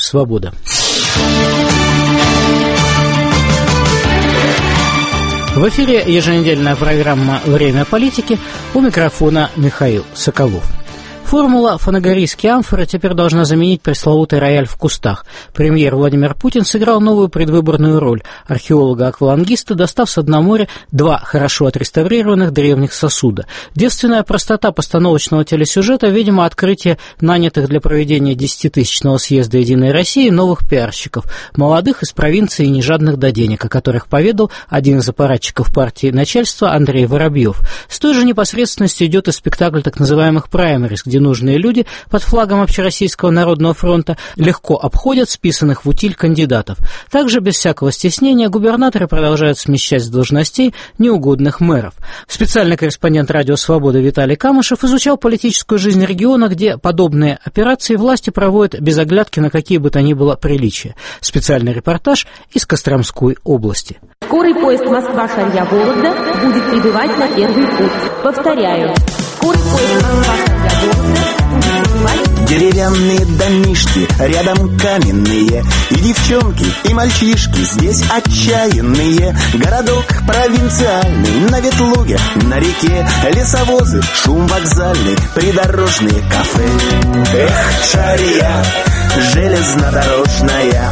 «Свобода». В эфире еженедельная программа «Время политики», у микрофона Михаил Соколов. Формула «Фанагорийские амфоры» теперь должна заменить пресловутый рояль в кустах. Премьер Владимир Путин сыграл новую предвыборную роль археолога-аквалангиста, достав с дна моря 2 хорошо отреставрированных древних сосуда. Девственная простота постановочного телесюжета, видимо, открытие нанятых для проведения 10-тысячного съезда «Единой России» новых пиарщиков, молодых из провинции и нежадных до денег, о которых поведал один из аппаратчиков партии начальства Андрей Воробьев. С той же непосредственностью идет и спектакль так называемых праймериз, где нужные люди под флагом Общероссийского народного фронта легко обходят списанных в утиль кандидатов. Также без всякого стеснения губернаторы продолжают смещать с должностей неугодных мэров. Специальный корреспондент «Радио Свобода» Виталий Камышев изучал политическую жизнь региона, где подобные операции власти проводят без оглядки на какие бы то ни было приличия. Специальный репортаж из Костромской области. Скорый поезд Москва-Шарья-Вологда будет прибывать на первый путь. Повторяю. Скорый поезд Москва-Шарья-Вологда будет прибывать. Деревянные домишки, рядом каменные, и девчонки, и мальчишки здесь отчаянные. Городок провинциальный, на ветлуге, на реке, лесовозы, шум вокзальный, придорожные кафе. Эх, Шарья, железнодорожная,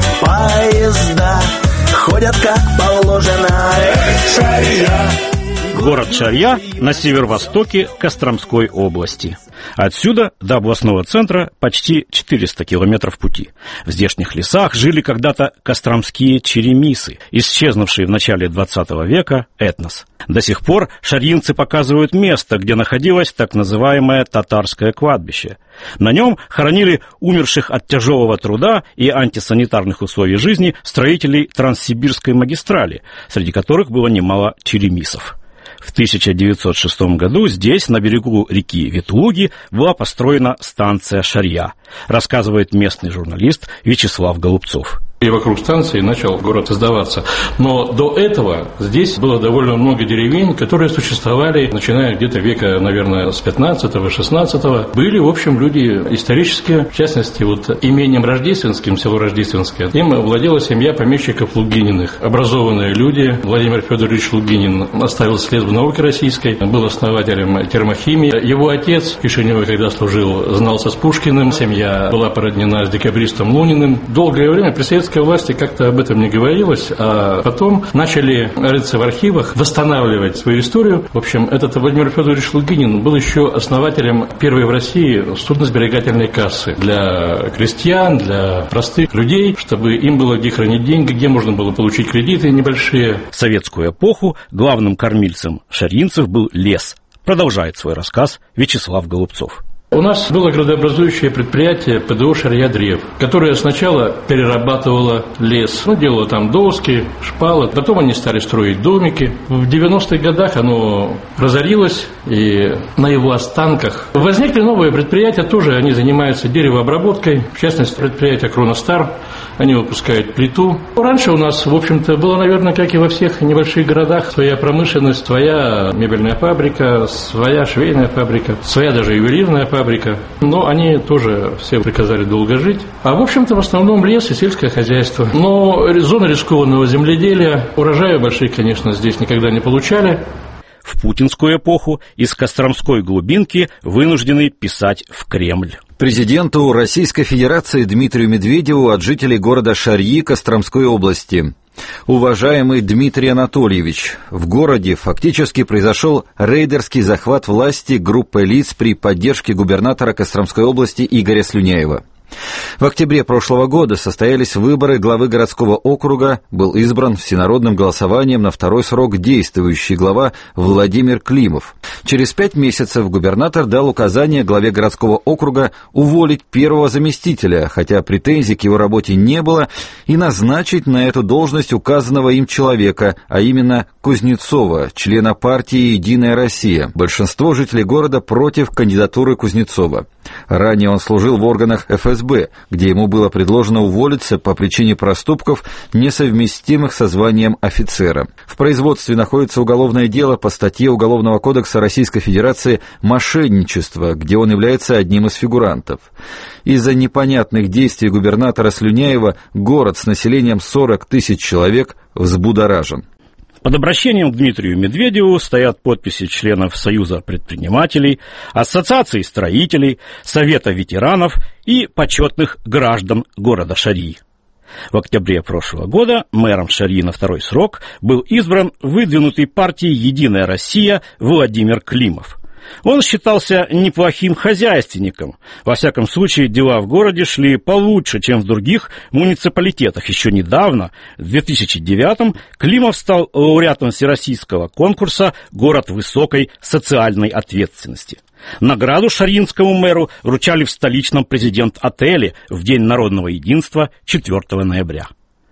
поезда ходят как положено. Эх, Шарья. Город Шарья на северо-востоке Костромской области. Отсюда до областного центра почти 400 километров пути. В здешних лесах жили когда-то костромские черемисы, исчезнувшие в начале 20 века этнос. До сих пор шарьинцы показывают место, где находилось так называемое татарское кладбище. На нем хоронили умерших от тяжелого труда и антисанитарных условий жизни строителей Транссибирской магистрали, среди которых было немало черемисов. В 1906 году здесь, на берегу реки Ветлуги, была построена станция Шарья, рассказывает местный журналист Вячеслав Голубцов. И вокруг станции начал город создаваться. Но до этого здесь было довольно много деревень, которые существовали, начиная где-то века, наверное, с 15-го, 16-го. Были, в общем, люди исторические, в частности, вот имением Рождественским, село Рождественское, им владела семья помещиков Лугининых. Образованные люди. Владимир Федорович Лугинин оставил след в науке российской, был основателем термохимии. Его отец в Кишиневе, когда служил, знался с Пушкиным. Семья была породнена с декабристом Луниным. Долгое время при советской власти как-то об этом не говорилось, а потом начали рыться в архивах, восстанавливать свою историю. В общем, этот Владимир Федорович Лугинин был еще основателем первой в России судно-сберегательной кассы для крестьян, для простых людей, чтобы им было где хранить деньги, где можно было получить кредиты небольшие. В советскую эпоху главным кормильцем шарьинцев был лес. Продолжает свой рассказ Вячеслав Голубцов. У нас было градообразующее предприятие ПДО «Шарья-Древ», которое сначала перерабатывало лес, делало там доски, шпалы, потом они стали строить домики. В 90-х годах оно разорилось, и на его останках возникли новые предприятия, тоже они занимаются деревообработкой, в частности, предприятие «Кроностар», они выпускают плиту. Раньше у нас, в общем-то, было, наверное, как и во всех небольших городах, своя промышленность, своя мебельная фабрика, своя швейная фабрика, своя даже ювелирная фабрика. Но они тоже все приказали долго жить. А в общем-то в основном лес и сельское хозяйство. Но зоны рискованного земледелия, урожая больших, конечно, здесь никогда не получали. В путинскую эпоху из Костромской глубинки вынуждены писать в Кремль. Президенту Российской Федерации Дмитрию Медведеву от жителей города Шарьи Костромской области. Уважаемый Дмитрий Анатольевич, в городе фактически произошел рейдерский захват власти группой лиц при поддержке губернатора Костромской области Игоря Слюняева. В октябре прошлого года состоялись выборы главы городского округа, был избран всенародным голосованием на второй срок действующий глава Владимир Климов. Через 5 месяцев губернатор дал указание главе городского округа уволить первого заместителя, хотя претензий к его работе не было, и назначить на эту должность указанного им человека, а именно Кузнецова, члена партии «Единая Россия». Большинство жителей города против кандидатуры Кузнецова. Ранее он служил в органах ФСБ. ФСБ, где ему было предложено уволиться по причине проступков, несовместимых со званием офицера. В производстве находится уголовное дело по статье Уголовного кодекса Российской Федерации «Мошенничество», где он является одним из фигурантов. Из-за непонятных действий губернатора Слюняева город с населением 40 тысяч человек взбудоражен. Под обращением к Дмитрию Медведеву стоят подписи членов Союза предпринимателей, Ассоциации строителей, Совета ветеранов и почетных граждан города Шарьи. В октябре прошлого года мэром Шарьи на второй срок был избран выдвинутый партией «Единая Россия» Владимир Климов. Он считался неплохим хозяйственником. Во всяком случае, дела в городе шли получше, чем в других муниципалитетах. Еще недавно, в 2009-м, Климов стал лауреатом всероссийского конкурса «Город высокой социальной ответственности». Награду шарьинскому мэру вручали в столичном президент-отеле в День народного единства 4 ноября.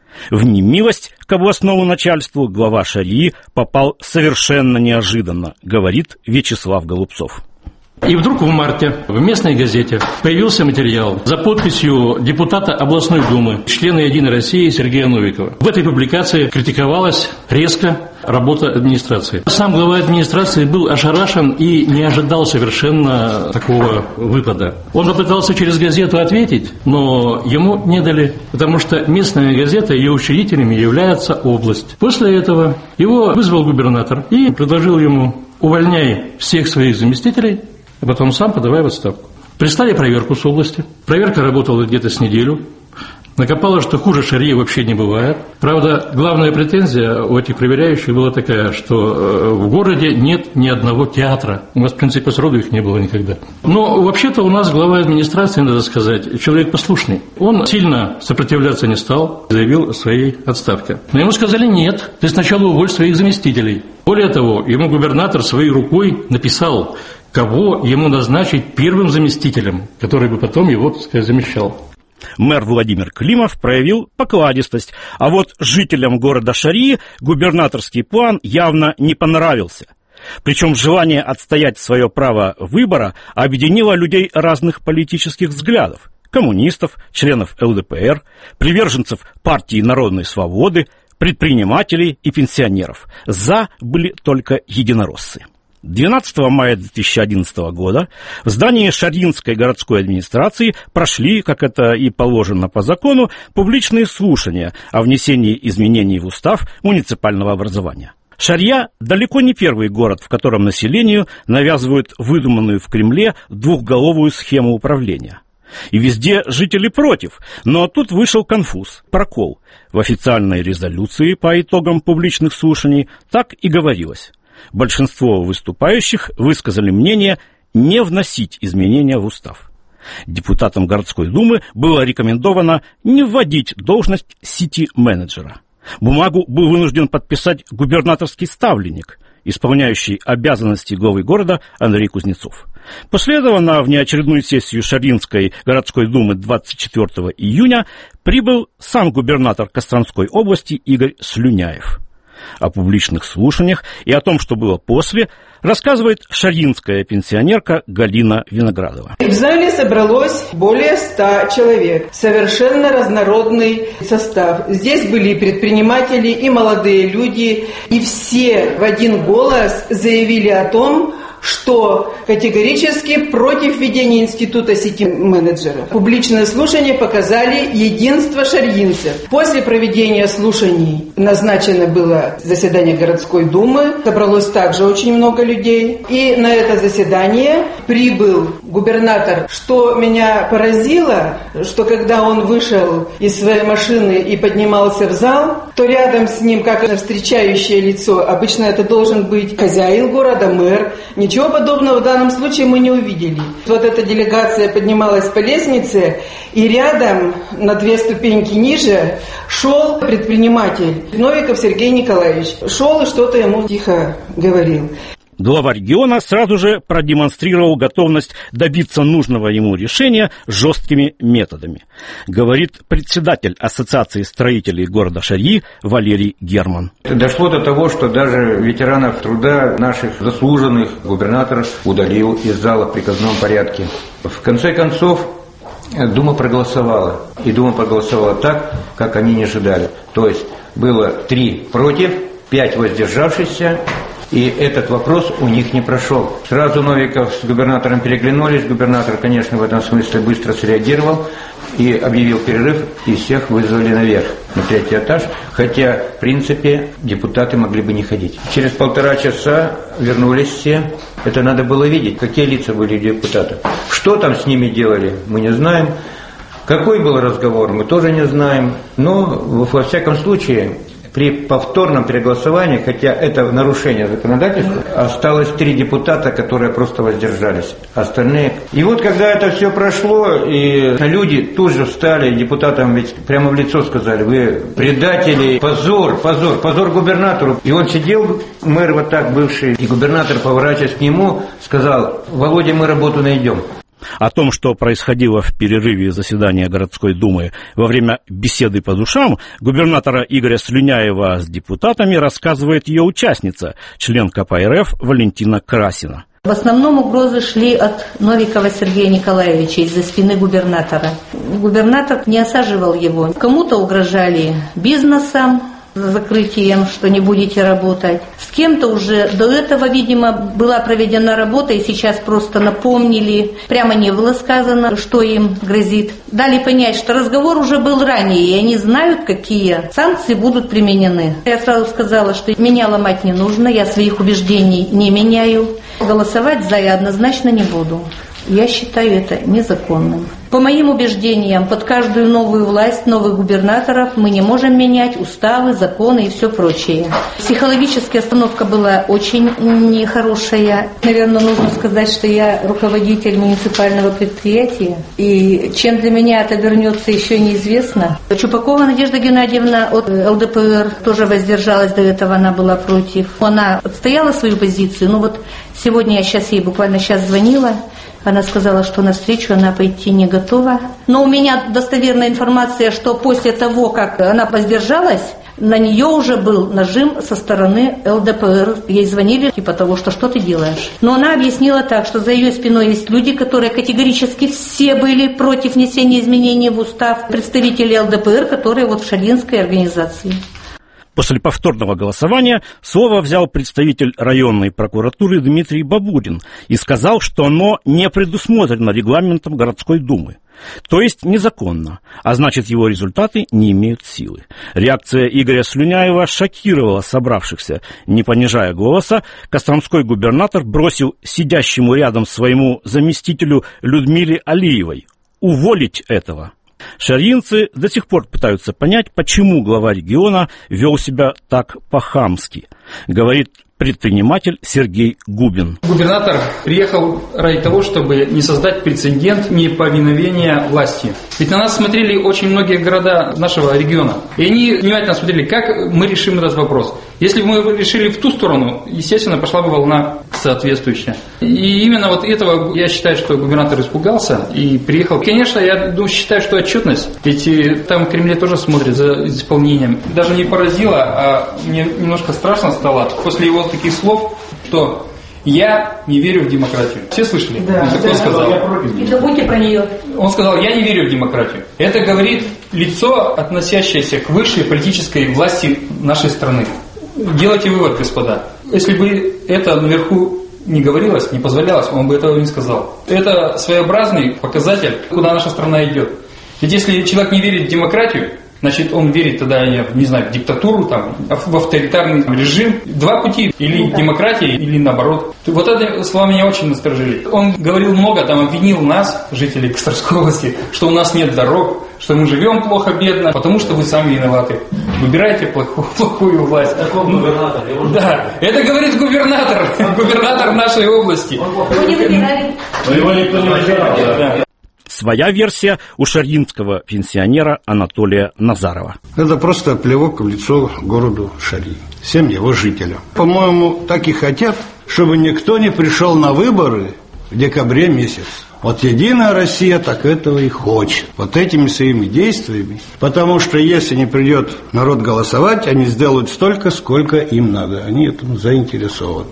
В немилость к областному начальству глава Шарьи попал совершенно неожиданно, говорит Вячеслав Голубцов. И вдруг в марте в местной газете появился материал за подписью депутата областной думы, члена «Единой России» Сергея Новикова. В этой публикации критиковалась резко работа администрации. Сам глава администрации был ошарашен и не ожидал совершенно такого выпада. Он попытался через газету ответить, но ему не дали, потому что местная газета, ее учредителями является область. После этого его вызвал губернатор и предложил ему: увольняй всех своих заместителей, а потом сам подавай в отставку. Прислали проверку с области. Проверка работала где-то с неделю. Накопало, что хуже Шарьи вообще не бывает. Правда, главная претензия у этих проверяющих была такая, что в городе нет ни одного театра. У нас, в принципе, сроду их не было никогда. Но вообще-то у нас глава администрации, надо сказать, человек послушный. Он сильно сопротивляться не стал, заявил о своей отставке. Но ему сказали: нет, ты сначала уволь своих заместителей. Более того, ему губернатор своей рукой написал, кого ему назначить первым заместителем, который бы потом его, так сказать, замещал. Мэр Владимир Климов проявил покладистость, а вот жителям города Шарьи губернаторский план явно не понравился. Причем желание отстоять свое право выбора объединило людей разных политических взглядов: коммунистов, членов ЛДПР, приверженцев партии Народной Свободы, предпринимателей и пенсионеров. За были только единороссы. 12 мая 2011 года в здании Шарьинской городской администрации прошли, как это и положено по закону, публичные слушания о внесении изменений в устав муниципального образования. Шарья далеко не первый город, в котором населению навязывают выдуманную в Кремле двухголовую схему управления. И везде жители против, но тут вышел конфуз, прокол. В официальной резолюции по итогам публичных слушаний так и говорилось: большинство выступающих высказали мнение не вносить изменения в устав. Депутатам городской думы было рекомендовано не вводить должность сити-менеджера. Бумагу был вынужден подписать губернаторский ставленник, исполняющий обязанности главы города Андрей Кузнецов. После этого на внеочередную сессию Шарьинской городской думы 24 июня прибыл сам губернатор Костромской области Игорь Слюняев. О публичных слушаниях и о том, что было после, рассказывает шарьинская пенсионерка Галина Виноградова. В зале собралось более 100 человек. Совершенно разнородный состав. Здесь были и предприниматели, и молодые люди. И все в один голос заявили о том, что категорически против введения института сити-менеджера. Публичные слушания показали единство шарьинцев. После проведения слушаний назначено было заседание городской думы. Собралось также очень много людей. И на это заседание прибыл губернатор. Что меня поразило, что когда он вышел из своей машины и поднимался в зал, то рядом с ним, как встречающее лицо, обычно это должен быть хозяин города, мэр. Ничего подобного в данном случае мы не увидели. Вот эта делегация поднималась по лестнице, и рядом, на 2 ступеньки ниже, шел предприниматель Новиков Сергей Николаевич. Шел и что-то ему тихо говорил. Глава региона сразу же продемонстрировал готовность добиться нужного ему решения жесткими методами, говорит председатель Ассоциации строителей города Шарьи Валерий Герман. Дошло до того, что даже ветеранов труда, наших заслуженных, губернатор удалил из зала в приказном порядке. В конце концов, Дума проголосовала. И Дума проголосовала так, как они не ожидали. То есть было 3 против, 5 воздержавшихся, и этот вопрос у них не прошел. Сразу Новиков с губернатором переглянулись. Губернатор, конечно, в этом смысле быстро среагировал и объявил перерыв, и всех вызвали наверх, на 3-й этаж, хотя, в принципе, депутаты могли бы не ходить. Через 1,5 часа вернулись все. Это надо было видеть, какие лица были у депутатов. Что там с ними делали, мы не знаем. Какой был разговор, мы тоже не знаем. Но, во всяком случае, при повторном переголосовании, хотя это нарушение законодательства, осталось 3 депутата, которые просто воздержались. Остальные... И вот когда это все прошло, и люди тут же встали, депутатам ведь прямо в лицо сказали: вы предатели, позор губернатору. И он сидел, мэр вот так бывший, и губернатор, поворачиваясь к нему, сказал: Володя, мы работу найдем. О том, что происходило в перерыве заседания городской думы во время беседы по душам губернатора Игоря Слюняева с депутатами, рассказывает ее участница, член КПРФ Валентина Красина. В основном угрозы шли от Новикова Сергея Николаевича из-за спины губернатора. Губернатор не осаживал его. Кому-то угрожали бизнесом, закрытием, что не будете работать. С кем-то уже до этого, видимо, была проведена работа, и сейчас просто напомнили. Прямо не было сказано, что им грозит. Дали понять, что разговор уже был ранее, и они знают, какие санкции будут применены. Я сразу сказала, что меня ломать не нужно, я своих убеждений не меняю. Голосовать за я однозначно не буду. Я считаю это незаконным. По моим убеждениям, под каждую новую власть, новых губернаторов мы не можем менять уставы, законы и все прочее. Психологическая остановка была очень нехорошая. Наверное, нужно сказать, что я руководитель муниципального предприятия, и чем для меня это вернется, еще неизвестно. Чупакова Надежда Геннадьевна от ЛДПР тоже воздержалась, до этого она была против. Она отстояла свою позицию, но вот сегодня ей буквально сейчас звонила. Она сказала, что на встречу она пойти не готова. Но у меня достоверная информация, что после того, как она воздержалась, на нее уже был нажим со стороны ЛДПР. Ей звонили типа того, что ты делаешь. Но она объяснила так, что за ее спиной есть люди, которые категорически все были против внесения изменений в устав. Представители ЛДПР, которые в Шарьинской организации. После повторного голосования слово взял представитель районной прокуратуры Дмитрий Бабурин и сказал, что оно не предусмотрено регламентом городской думы. То есть незаконно, а значит, его результаты не имеют силы. Реакция Игоря Слюняева шокировала собравшихся. Не понижая голоса, костромской губернатор бросил сидящему рядом своему заместителю Людмиле Алиевой: уволить этого. Шарьинцы до сих пор пытаются понять, почему глава региона вел себя так по-хамски, говорит предприниматель Сергей Губин. Губернатор приехал ради того, чтобы не создать прецедент неповиновения власти. Ведь на нас смотрели очень многие города нашего региона. И они внимательно смотрели, как мы решим этот вопрос. Если бы мы решили в ту сторону, естественно, пошла бы волна соответствующая. И именно вот этого я считаю, что губернатор испугался и приехал. Конечно, я считаю, что отчетность, ведь там в Кремле тоже смотрят за исполнением. Даже не поразило, а мне немножко страшно стало после его таких слов, что я не верю в демократию. Все слышали? Да, он такое сказал. И забудьте про нее. Он сказал: я не верю в демократию. Это говорит лицо, относящееся к высшей политической власти нашей страны. Делайте вывод, господа. Если бы это наверху не говорилось, не позволялось, он бы этого не сказал. Это своеобразный показатель, куда наша страна идет. Ведь если человек не верит в демократию, значит, он верит тогда, я не знаю, в диктатуру, там, в авторитарный режим. Два пути: или демократия, или наоборот. Вот это слова меня очень насторожили. Он говорил много, там, обвинил нас, жителей Костромской области, что у нас нет дорог, что мы живем плохо, бедно, потому что вы сами виноваты. Выбирайте плохую власть. Губернатор. Да, это говорит губернатор нашей области. Его не выбирали. Его никто не выбирал. Своя версия у шарьинского пенсионера Анатолия Назарова. Это просто плевок в лицо городу Шарьи, всем его жителям. По-моему, так и хотят, чтобы никто не пришел на выборы в декабре месяце. Вот Единая Россия так этого и хочет. Вот этими своими действиями. Потому что если не придет народ голосовать, они сделают столько, сколько им надо. Они этому заинтересованы.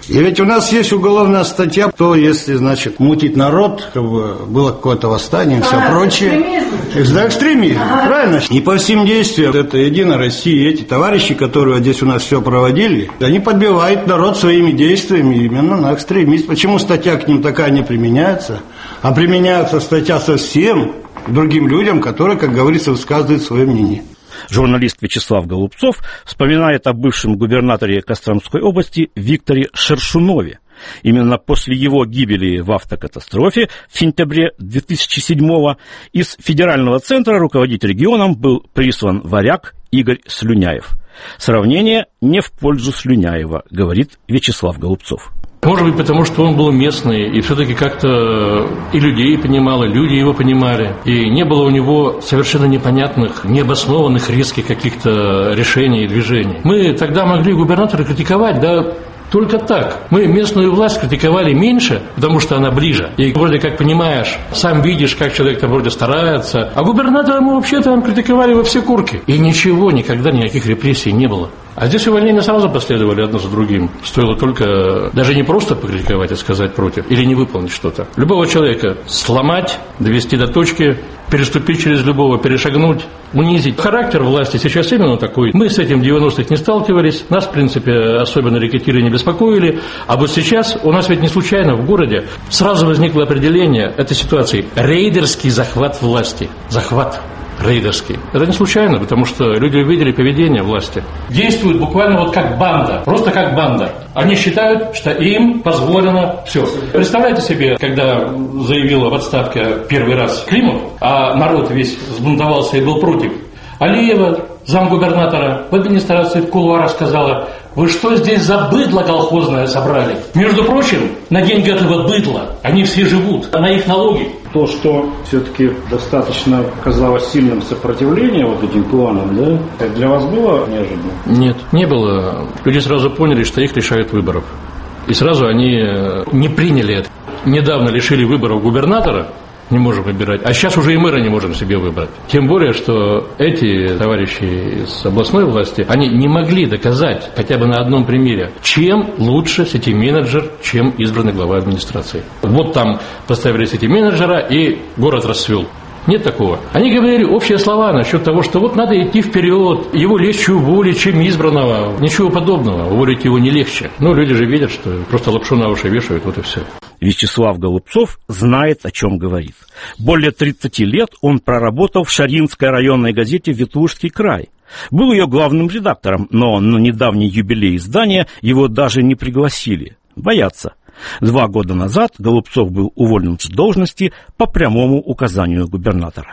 И ведь у нас есть уголовная статья, то если, значит, мутить народ, чтобы было какое-то восстание и все прочее. Да, экстремизм, правильно. И по всем действиям, это «Единая Россия», эти товарищи, которые здесь у нас все проводили, они подбивают народ своими действиями именно на экстремизм. Почему статья к ним такая не применяется, а применяется статья совсем другим людям, которые, как говорится, высказывают свое мнение. Журналист Вячеслав Голубцов вспоминает о бывшем губернаторе Костромской области Викторе Шершунове. Именно после его гибели в автокатастрофе в сентябре 2007-го из федерального центра руководить регионом был прислан варяг Игорь Слюняев. Сравнение не в пользу Слюняева, говорит Вячеслав Голубцов. Может быть, потому что он был местный, и все-таки как-то и людей понимал, и люди его понимали. И не было у него совершенно непонятных, необоснованных, резких каких-то решений и движений. Мы тогда могли губернатора критиковать, да, только так. Мы местную власть критиковали меньше, потому что она ближе. И вроде как понимаешь, сам видишь, как человек там вроде старается. А губернатора мы вообще-то критиковали во все курки. И ничего, никогда никаких репрессий не было. А здесь увольнения сразу последовали одно за другим. Стоило только даже не просто покритиковать, а сказать против. Или не выполнить что-то. Любого человека сломать, довести до точки, переступить через любого, перешагнуть, унизить. Характер власти сейчас именно такой. Мы с этим в 90-х не сталкивались. Нас, в принципе, особенно рекетиры не беспокоили. А вот сейчас у нас ведь не случайно в городе сразу возникло определение этой ситуации. Рейдерский захват власти. Захват. Рейдерский. Это не случайно, потому что люди увидели поведение власти. Действуют буквально вот как банда, просто как банда. Они считают, что им позволено все. Представляете себе, когда заявила в отставке первый раз Климов, а народ весь взбунтовался и был против, Алиева, замгубернатора, в администрации в кулуарах сказала: вы что здесь за быдло колхозное собрали? Между прочим, на деньги этого быдла они все живут, на их налоги. То, что все-таки достаточно казалось сильным сопротивлением вот этим планам, да, это для вас было неожиданно? Нет, не было. Люди сразу поняли, что их лишают выборов. И сразу они не приняли это. Недавно лишили выборов губернатора, не можем выбирать, а сейчас уже и мэра не можем себе выбрать. Тем более, что эти товарищи из областной власти, они не могли доказать, хотя бы на одном примере, чем лучше сити-менеджер, чем избранный глава администрации. Вот там поставили сити-менеджера, и город расцвел. Нет такого. Они говорили общие слова насчет того, что вот надо идти вперед, его легче уволить, чем избранного. Ничего подобного, уволить его не легче. Но люди же видят, что просто лапшу на уши вешают, вот и все. Вячеслав Голубцов знает, о чем говорит. Более 30 лет он проработал в Шарьинской районной газете «Ветлужский край». Был ее главным редактором, но на недавний юбилей издания его даже не пригласили. Боятся. 2 года назад Голубцов был уволен с должности по прямому указанию губернатора.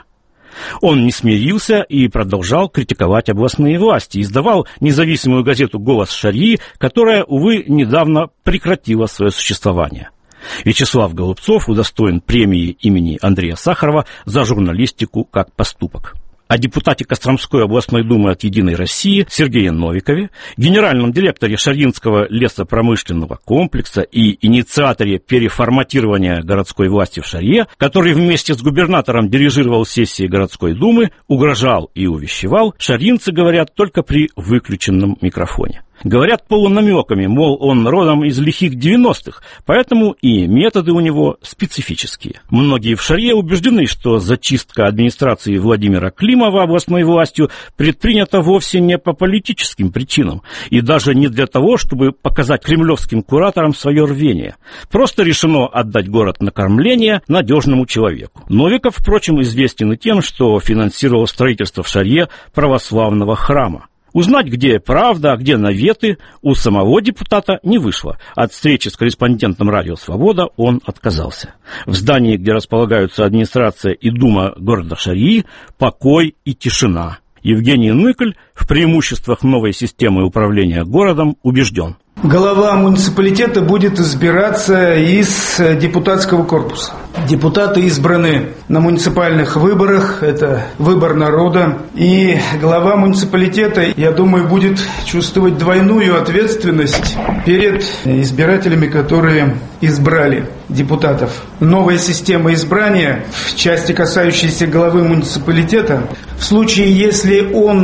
Он не смирился и продолжал критиковать областные власти, издавал независимую газету «Голос Шарьи», которая, увы, недавно прекратила свое существование. Вячеслав Голубцов удостоен премии имени Андрея Сахарова за журналистику как поступок. О депутате Костромской областной думы от «Единой России» Сергее Новикове, генеральном директоре Шарьинского лесопромышленного комплекса и инициаторе переформатирования городской власти в Шарье, который вместе с губернатором дирижировал сессии городской думы, угрожал и увещевал, шарьинцы говорят только при выключенном микрофоне. Говорят полунамеками, мол, он родом из лихих 90-х, поэтому и методы у него специфические. Многие в Шарье убеждены, что зачистка администрации Владимира Климова областной властью предпринята вовсе не по политическим причинам, и даже не для того, чтобы показать кремлевским кураторам свое рвение. Просто решено отдать город на кормление надежному человеку. Новиков, впрочем, известен и тем, что финансировал строительство в Шарье православного храма. Узнать, где правда, а где наветы, у самого депутата не вышло. От встречи с корреспондентом радио «Свобода» он отказался. В здании, где располагаются администрация и дума города Шарьи, покой и тишина. Евгений Ныкль в преимуществах новой системы управления городом убежден. Глава муниципалитета будет избираться из депутатского корпуса. Депутаты избраны на муниципальных выборах, это выбор народа. И глава муниципалитета, я думаю, будет чувствовать двойную ответственность перед избирателями, которые избрали депутатов. Новая система избрания в части, касающейся главы муниципалитета, в случае, если он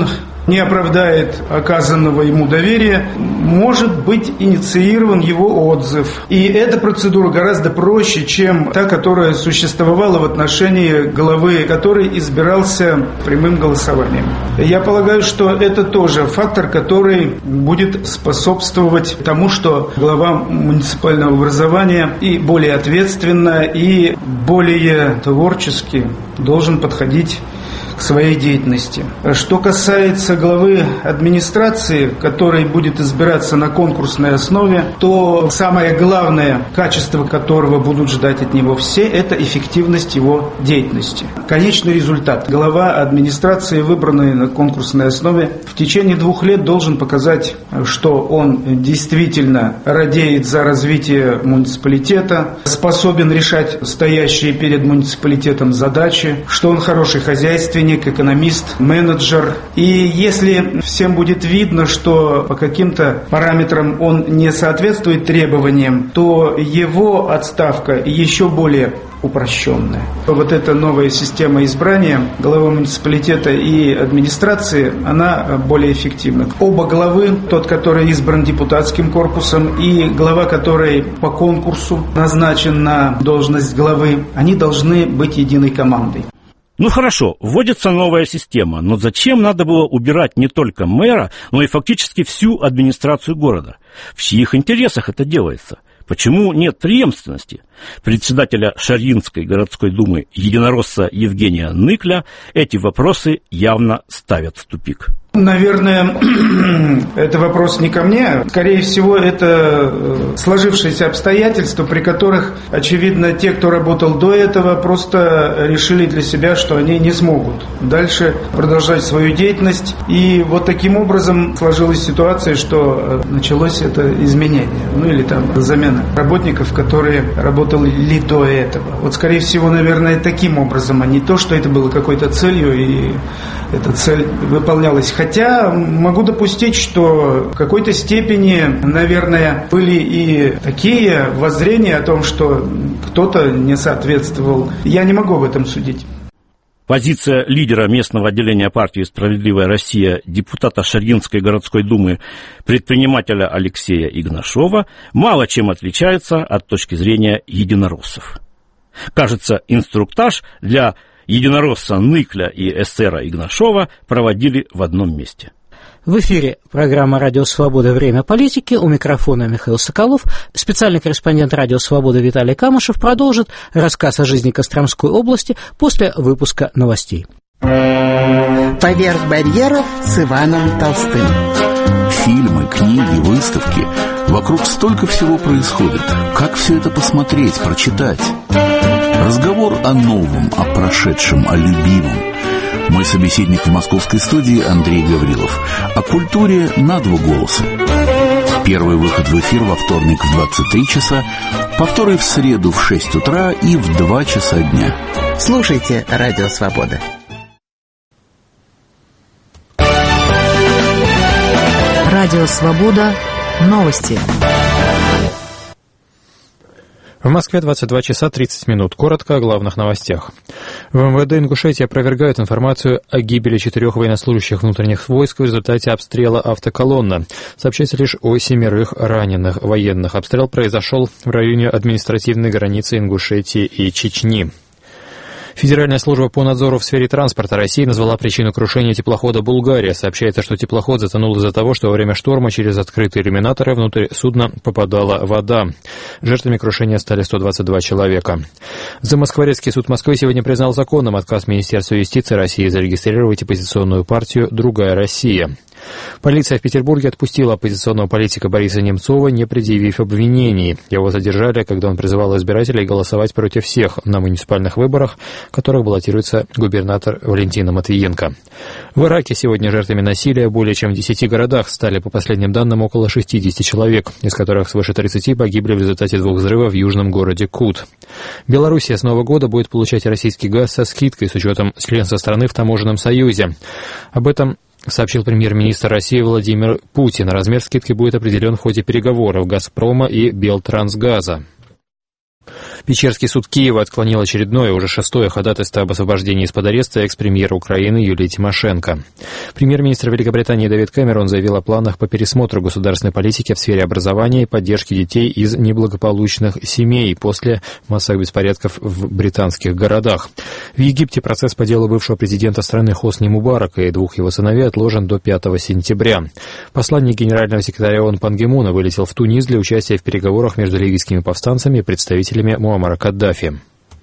не оправдает оказанного ему доверия, может быть инициирован его отзыв. И эта процедура гораздо проще, чем та, которая существовала в отношении главы, который избирался прямым голосованием. Я полагаю, что это тоже фактор, который будет способствовать тому, что глава муниципального образования и более ответственно, и более творчески должен подходить к своей деятельности. Что касается главы администрации, который будет избираться на конкурсной основе, то самое главное качество, которого будут ждать от него все, это эффективность его деятельности. Конечный результат. Глава администрации, выбранный на конкурсной основе, в течение 2 лет должен показать, что он действительно радеет за развитие муниципалитета, способен решать стоящие перед муниципалитетом задачи, что он хороший хозяйственник, экономист, менеджер. И если всем будет видно, что по каким-то параметрам он не соответствует требованиям, то его отставка еще более упрощенная. Вот эта новая система избрания главы муниципалитета и администрации, она более эффективна. Оба главы, тот, который избран депутатским корпусом, и глава, который по конкурсу назначен на должность главы, они должны быть единой командой. Ну хорошо, вводится новая система, но зачем надо было убирать не только мэра, но и фактически всю администрацию города? В чьих интересах это делается? Почему нет преемственности? Председателя Шарьинской городской думы единоросса Евгения Ныкля эти вопросы явно ставят в тупик. Наверное, это вопрос не ко мне. Скорее всего, это сложившиеся обстоятельства, при которых, очевидно, те, кто работал до этого, просто решили для себя, что они не смогут дальше продолжать свою деятельность. И вот таким образом сложилась ситуация, что началось это изменение. Ну или там замена работников, которые работали до этого. Вот, скорее всего, наверное, таким образом, а не то, что это было какой-то целью, и эта цель выполнялась. Хотя могу допустить, что в какой-то степени, наверное, были и такие воззрения о том, что кто-то не соответствовал. Я не могу об этом судить. Позиция лидера местного отделения партии «Справедливая Россия», депутата Шарьинской городской думы, предпринимателя Алексея Игнашова, мало чем отличается от точки зрения единороссов. Кажется, инструктаж для единоросса Ныкля и эсера Игнашова проводили в одном месте. В эфире программа «Радио Свобода. Время политики». У микрофона Михаил Соколов. Специальный корреспондент «Радио Свобода» Виталий Камышев продолжит рассказ о жизни Костромской области после выпуска новостей. «Поверх барьеров» с Иваном Толстым. Фильмы, книги, выставки. Вокруг столько всего происходит. Как все это посмотреть, прочитать? Разговор о новом, о прошедшем, о любимом. Мой собеседник в московской студии Андрей Гаврилов. О культуре на 2 голоса. Первый выход в эфир во вторник в 23 часа, повторы в среду в 6 утра и в 2 часа дня. Слушайте «Радио Свобода». Радио Свобода. Новости. В Москве 22 часа 30 минут. Коротко о главных новостях. В МВД Ингушетии опровергают информацию о гибели 4 военнослужащих внутренних войск в результате обстрела автоколонны. Сообщается лишь о 7 раненых военных. Обстрел произошел в районе административной границы Ингушетии и Чечни. Федеральная служба по надзору в сфере транспорта России назвала причину крушения теплохода «Булгария». Сообщается, что теплоход затонул из-за того, что во время шторма через открытые иллюминаторы внутрь судна попадала вода. Жертвами крушения стали 122 человека. Замоскворецкий суд Москвы сегодня признал законным отказ Министерства юстиции России зарегистрировать оппозиционную партию «Другая Россия». Полиция в Петербурге отпустила оппозиционного политика Бориса Немцова, не предъявив обвинений. Его задержали, когда он призывал избирателей голосовать против всех на муниципальных выборах, в которых баллотируется губернатор Валентина Матвиенко. В Ираке сегодня жертвами насилия более чем в 10 городах стали, по последним данным, около 60 человек, из которых свыше 30 погибли в результате 2 взрывов в южном городе Кут. Белоруссия с Нового года будет получать российский газ со скидкой с учетом членства страны в таможенном союзе. Об этом сообщил премьер-министр России Владимир Путин. Размер скидки будет определен в ходе переговоров «Газпрома» и «Белтрансгаза». Печерский суд Киева отклонил очередное, уже шестое ходатайство об освобождении из-под ареста экс-премьера Украины Юлии Тимошенко. Премьер-министр Великобритании Дэвид Кэмерон заявил о планах по пересмотру государственной политики в сфере образования и поддержки детей из неблагополучных семей после массовых беспорядков в британских городах. В Египте процесс по делу бывшего президента страны Хосни Мубарака и двух его сыновей отложен до 5 сентября. Посланник генерального секретаря ООН Пан Ги Муна вылетел в Тунис для участия в переговорах между ливийскими повстанцами и представителями Муаммара Каддафи.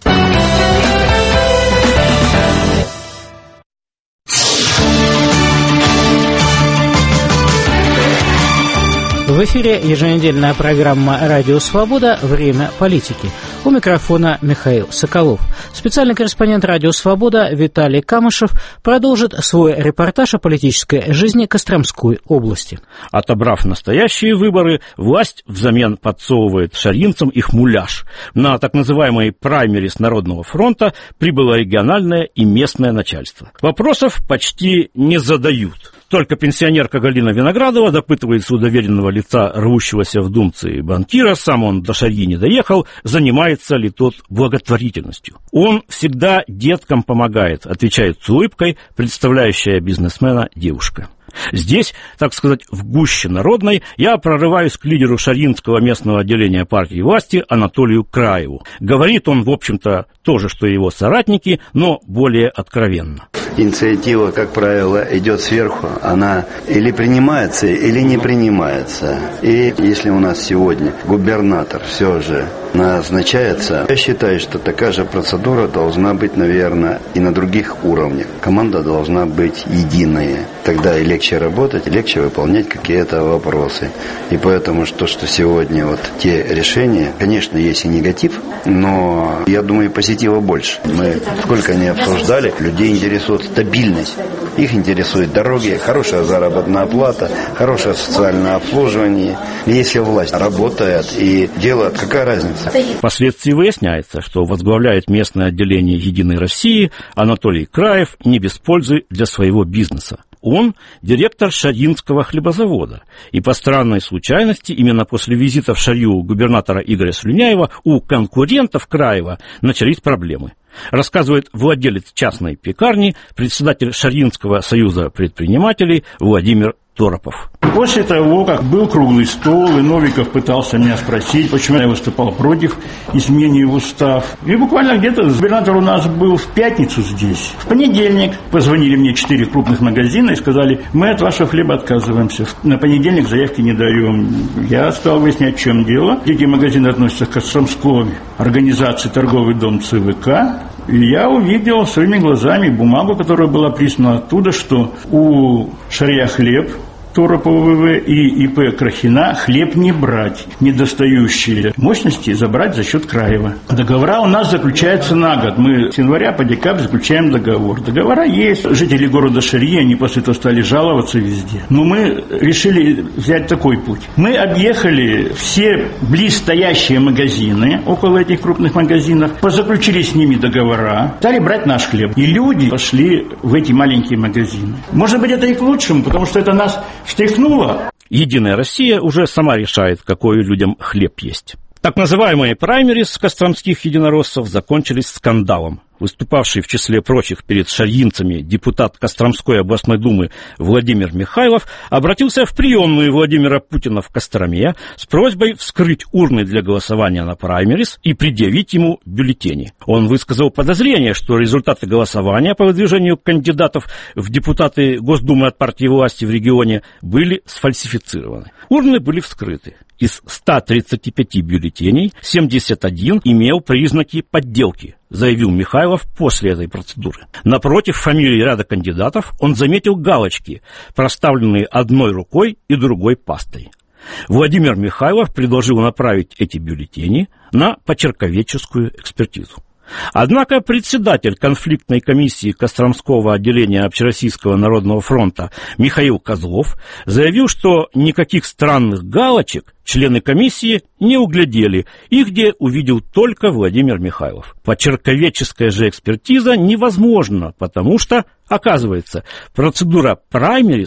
В эфире еженедельная программа «Радио Свобода. Время политики». У микрофона Михаил Соколов. Специальный корреспондент «Радио Свобода» Виталий Камышев продолжит свой репортаж о политической жизни Костромской области. Отобрав настоящие выборы, власть взамен подсовывает шарьинцам их муляж. На так называемый праймерис Народного фронта прибыло региональное и местное начальство. Вопросов почти не задают. Только пенсионерка Галина Виноградова допытывается у доверенного лица, рвущегося в думцы банкира, сам он до Шарьи не доехал, занимается ли тот благотворительностью. Он всегда деткам помогает, отвечает с улыбкой представляющая бизнесмена девушка. Здесь, так сказать, в гуще народной, я прорываюсь к лидеру шарьинского местного отделения партии власти Анатолию Краеву. Говорит он, в общем-то, то же, что и его соратники, но более откровенно. Инициатива, как правило, идет сверху, она или принимается, или не принимается. И если у нас сегодня губернатор все же назначается, я считаю, что такая же процедура должна быть, наверное, и на других уровнях. Команда должна быть единая. Тогда и легче работать, и легче выполнять какие-то вопросы. И поэтому то, что сегодня вот те решения, конечно, есть и негатив, но я думаю, позитива больше. Мы сколько не обсуждали, людей интересует стабильность. Их интересует дороги, хорошая заработная плата, хорошее социальное обслуживание. Если власть работает и делает, какая разница? Впоследствии выясняется, что возглавляет местное отделение «Единой России» Анатолий Краев не без пользы для своего бизнеса. Он директор Шарьинского хлебозавода. И по странной случайности, именно после визита в Шарью губернатора Игоря Слюняева у конкурентов Краева начались проблемы. Рассказывает владелец частной пекарни, председатель Шарьинского союза предпринимателей Владимир Торопов. После того, как был круглый стол, и Новиков пытался меня спросить, почему я выступал против изменения в устав. И буквально где-то губернатор у нас был в пятницу здесь. В понедельник позвонили мне 4 крупных магазина и сказали, мы от вашего хлеба отказываемся. На понедельник заявки не даем. Я стал выяснять, в чем дело. Эти магазины относятся к Костромской организации «Торговый дом ЦВК». И я увидел своими глазами бумагу, которая была прислана оттуда, что у Шарья хлеб, Торопова ВВ и ИП Крахина хлеб не брать, недостающие мощности забрать за счет Краева. Договора у нас заключаются на год. Мы с января по декабрь заключаем договор. Договора есть. Жители города Шарьи, они после этого стали жаловаться везде. Но мы решили взять такой путь. Мы объехали все близстоящие магазины, около этих крупных магазинов, позаключили с ними договора, стали брать наш хлеб. И люди пошли в эти маленькие магазины. Может быть, это и к лучшему, потому что это нас встряхнуло. «Единая Россия» уже сама решает, какой людям хлеб есть. Так называемые праймерис костромских единороссов закончились скандалом. Выступавший в числе прочих перед шарьинцами депутат Костромской областной думы Владимир Михайлов обратился в приемную Владимира Путина в Костроме с просьбой вскрыть урны для голосования на праймерис и предъявить ему бюллетени. Он высказал подозрение, что результаты голосования по выдвижению кандидатов в депутаты Госдумы от партии власти в регионе были сфальсифицированы. Урны были вскрыты. Из 135 бюллетеней 71 имел признаки подделки, заявил Михайлов после этой процедуры. Напротив фамилий ряда кандидатов он заметил галочки, проставленные одной рукой и другой пастой. Владимир Михайлов предложил направить эти бюллетени на почерковедческую экспертизу. Однако председатель конфликтной комиссии Костромского отделения Общероссийского народного фронта Михаил Козлов заявил, что никаких странных галочек члены комиссии не углядели, их где увидел только Владимир Михайлов. Почерковедческая же экспертиза невозможна, потому что, оказывается, процедура праймерис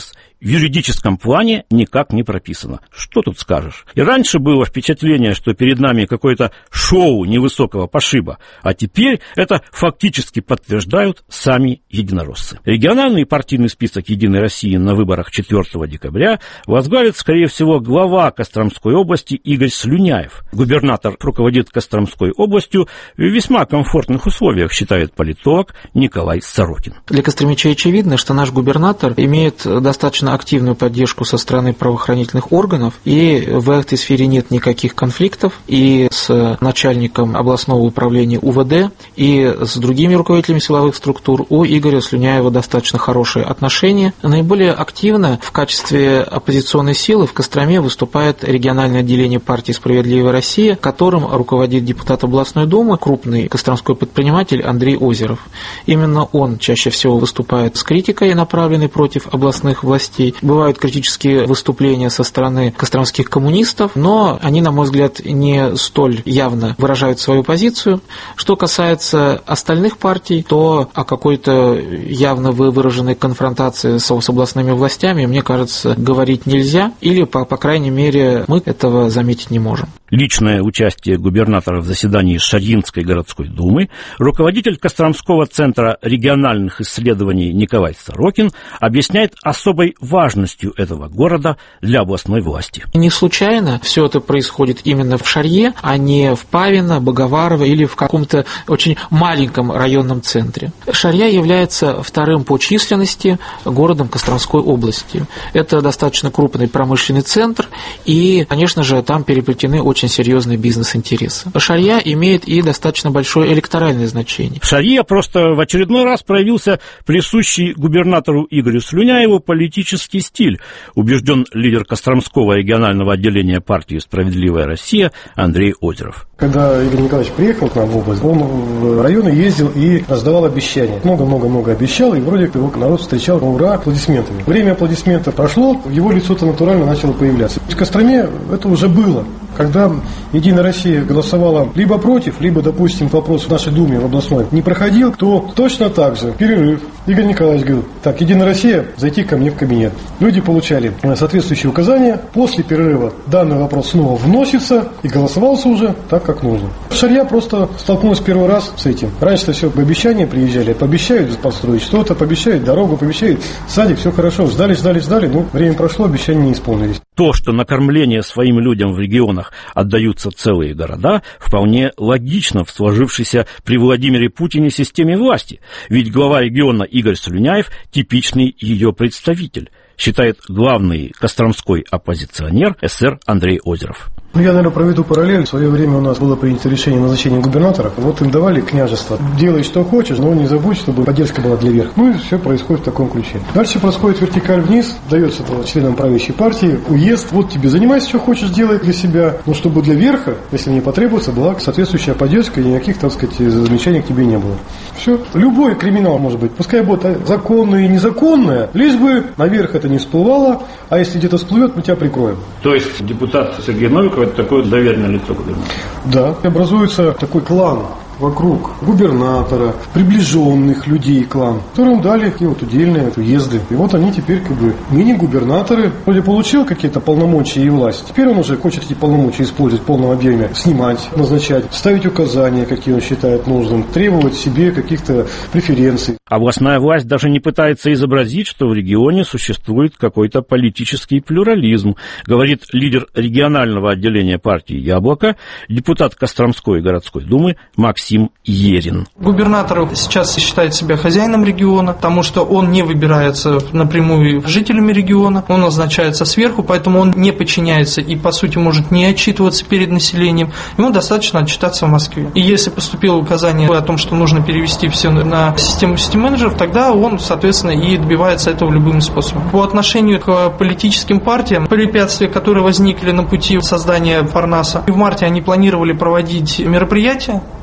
в юридическом плане никак не прописано. Что тут скажешь? И раньше было впечатление, что перед нами какое-то шоу невысокого пошиба, а теперь это фактически подтверждают сами единороссы. Региональный партийный список «Единой России» на выборах 4 декабря возглавит, скорее всего, глава Костромской области Игорь Слюняев. Губернатор руководит Костромской областью в весьма комфортных условиях, считает политолог Николай Сорокин. Для костромичей очевидно, что наш губернатор имеет достаточно активную поддержку со стороны правоохранительных органов, и в этой сфере нет никаких конфликтов и с начальником областного управления УВД, и с другими руководителями силовых структур. У Игоря Слюняева достаточно хорошие отношения. Наиболее активно в качестве оппозиционной силы в Костроме выступает региональное отделение партии «Справедливая Россия», которым руководит депутат областной думы, крупный костромской предприниматель Андрей Озеров. Именно он чаще всего выступает с критикой, направленной против областных властей. Бывают критические выступления со стороны костромских коммунистов, но они, на мой взгляд, не столь явно выражают свою позицию. Что касается остальных партий, то о какой-то явно выраженной конфронтации с областными властями, мне кажется, говорить нельзя, или, по крайней мере, мы этого заметить не можем. Личное участие губернатора в заседании Шарьинской городской думы руководитель Костромского центра региональных исследований Николай Сорокин объясняет особой важностью этого города для областной власти. Не случайно все это происходит именно в Шарье, а не в Павино, Боговарово или в каком-то очень маленьком районном центре. Шарья является вторым по численности городом Костромской области. Это достаточно крупный промышленный центр, и, конечно же, там переплетены очень серьезные бизнес-интересы. Шарья имеет и достаточно большое электоральное значение. В Шарье просто в очередной раз проявился присущий губернатору Игорю Слюняеву политический стиль, убежден лидер Костромского регионального отделения партии «Справедливая Россия» Андрей Озеров. Когда Игорь Николаевич приехал к нам в область, он в районы ездил и раздавал обещания. Много-много-много обещал, и вроде его народ встречал ура аплодисментами. Время аплодисментов прошло, его лицо-то натурально начало появляться. В Костроме это уже было. Когда «Единая Россия» голосовала либо против, либо, допустим, вопрос в нашей Думе в областной не проходил, то точно так же, перерыв, Игорь Николаевич говорил: так, «Единая Россия», зайти ко мне в кабинет. Люди получали соответствующие указания. После перерыва данный вопрос снова вносится и голосовался уже так, как нужно. Шарья просто столкнулась первый раз с этим. Раньше-то все по обещаниям приезжали, пообещают построить что-то, пообещают дорогу, пообещают садик, все хорошо, ждали, но время прошло, обещания не исполнились. То, что на кормление своим людям в регионах отдаются целые города, вполне логично в сложившейся при Владимире Путине системе власти, ведь глава региона Игорь Слюняев – типичный ее представитель, считает главный костромской оппозиционер СССР Андрей Озеров. Я, наверное, проведу параллель. В свое время у нас было принято решение о назначении губернатора. Вот им давали княжество. Делай, что хочешь, но не забудь, чтобы поддержка была для верха. Ну и все происходит в таком ключе. Дальше происходит вертикаль вниз, дается членам правящей партии уезд. Вот тебе занимайся, что хочешь, делай для себя. Но чтобы для верха, если мне потребуется, была соответствующая поддержка, и никаких, так сказать, замечаний к тебе не было. Все. Любой криминал может быть. Пускай будет законное и незаконное, лишь бы наверх это не всплывало, а если где-то всплывет, мы тебя прикроем. То есть депутат Сергей Новиков — это такое доверенное лицо губернатора? Да. Образуется такой клан вокруг губернатора, приближенных людей клан, которым дали такие вот удельные уезды. И вот они теперь как бы мини-губернаторы. Вроде получил какие-то полномочия и власть. Теперь он уже хочет эти полномочия использовать в полном объеме, снимать, назначать, ставить указания, какие он считает нужным, требовать себе каких-то преференций. Областная власть даже не пытается изобразить, что в регионе существует какой-то политический плюрализм, говорит лидер регионального отделения партии «Яблоко», депутат Костромской городской думы Максим Ерин. Губернатор сейчас считает себя хозяином региона, потому что он не выбирается напрямую жителями региона, он назначается сверху, поэтому он не подчиняется и, по сути, может не отчитываться перед населением. Ему достаточно отчитаться в Москве. И если поступило указание о том, что нужно перевести все на систему менеджеров, тогда он, соответственно, и добивается этого любым способом. По отношению к политическим партиям, препятствия, которые возникли на пути создания Парнаса, в марте они планировали проводить мероприятия, в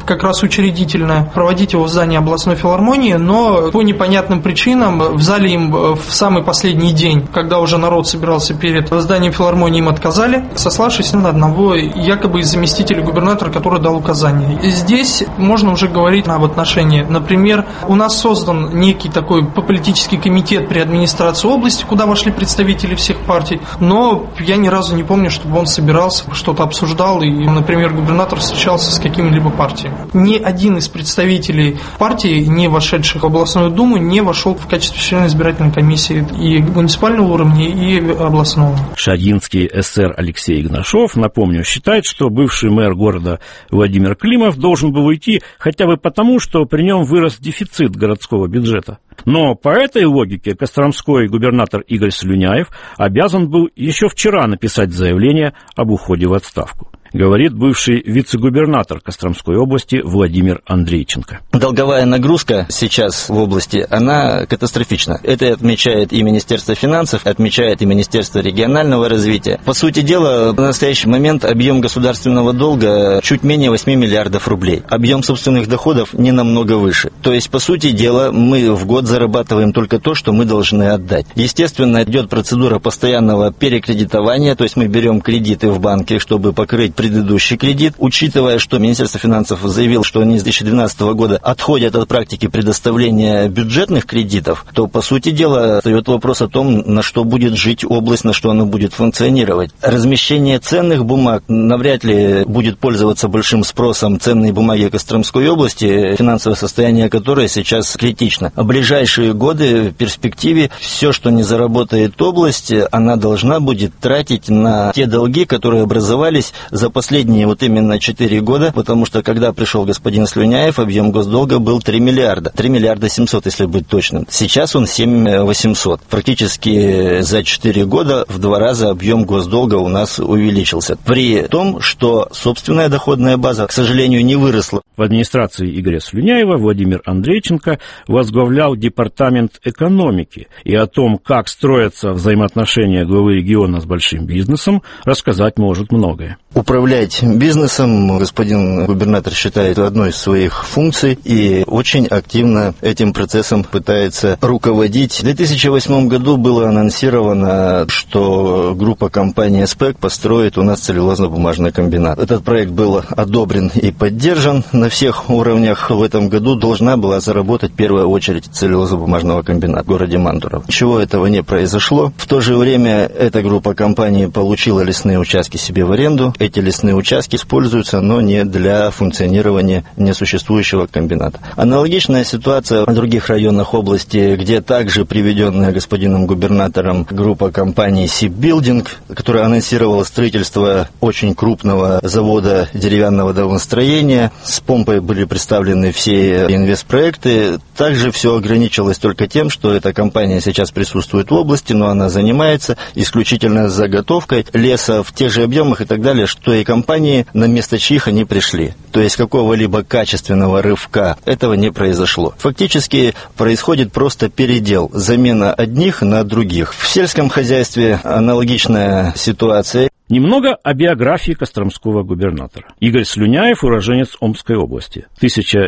как раз учредительное, проводить его в здании областной филармонии, но по непонятным причинам в зале им в самый последний день, когда уже народ собирался перед зданием филармонии, им отказали, сославшись на одного якобы заместителя губернатора, который дал указания. И здесь можно уже говорить об отношении. Например, у нас создан некий такой политический комитет при администрации области, куда вошли представители всех партий, но я ни разу не помню, чтобы он собирался, что-то обсуждал, и, например, губернатор встречался с какими-либо партиями. Ни один из представителей партии, не вошедших в областную думу, не вошел в качестве члена избирательной комиссии и муниципального уровня, и областного. Шагинский эсер Алексей Игнашов, напомню, считает, что бывший мэр города Владимир Климов должен был уйти хотя бы потому, что при нем вырос дефицит городского бюджета. Но по этой логике костромской губернатор Игорь Слюняев обязан был еще вчера написать заявление об уходе в отставку, говорит бывший вице-губернатор Костромской области Владимир Андрейченко. Долговая нагрузка сейчас в области, она катастрофична. Это отмечает и Министерство финансов, отмечает и Министерство регионального развития. По сути дела, в настоящий момент объем государственного долга чуть менее 8 миллиардов рублей. Объем собственных доходов не намного выше. То есть, по сути дела, мы в год зарабатываем только то, что мы должны отдать. Естественно, идет процедура постоянного перекредитования, то есть мы берем кредиты в банке, чтобы покрыть предыдущий кредит, учитывая, что Министерство финансов заявило, что они с 2012 года отходят от практики предоставления бюджетных кредитов, то, по сути дела, встает вопрос о том, на что будет жить область, на что она будет функционировать. Размещение ценных бумаг навряд ли будет пользоваться большим спросом. Ценные бумаги Костромской области, финансовое состояние которой сейчас критично. В ближайшие годы в перспективе все, что не заработает область, она должна будет тратить на те долги, которые образовались за последние вот именно 4 года, потому что когда пришел господин Слюняев, объем госдолга был 3 миллиарда. 3 миллиарда 700, если быть точным. Сейчас он 7 800. Практически за 4 года в 2 раза объем госдолга у нас увеличился. При том, что собственная доходная база, к сожалению, не выросла. В администрации Игоря Слюняева Владимир Андрейченко возглавлял департамент экономики, и о том, как строятся взаимоотношения главы региона с большим бизнесом, рассказать может многое. Управлять бизнесом господин губернатор считает одной из своих функций и очень активно этим процессом пытается руководить. В 2008 году было анонсировано, что группа компании «СПЭК» построит у нас целлюлозно-бумажный комбинат. Этот проект был одобрен и поддержан на всех уровнях. В этом году должна была заработать в первую очередь целлюлозно-бумажного комбината в городе Мантурово. Ничего этого не произошло. В то же время эта группа компаний получила лесные участки себе в аренду. Эти лесные участки используются, но не для функционирования несуществующего комбината. Аналогичная ситуация в других районах области, где также приведенная господином губернатором группа компаний «Сиббилдинг», которая анонсировала строительство очень крупного завода деревянного домостроения. С помпой были представлены все инвестпроекты. Также все ограничилось только тем, что эта компания сейчас присутствует в области, но она занимается исключительно заготовкой леса в тех же объемах и так далее, что и компании, на место чьих они пришли. То есть какого-либо качественного рывка этого не произошло. Фактически происходит просто передел, замена одних на других. В сельском хозяйстве аналогичная ситуация. Немного о биографии костромского губернатора. Игорь Слюняев – уроженец Омской области. В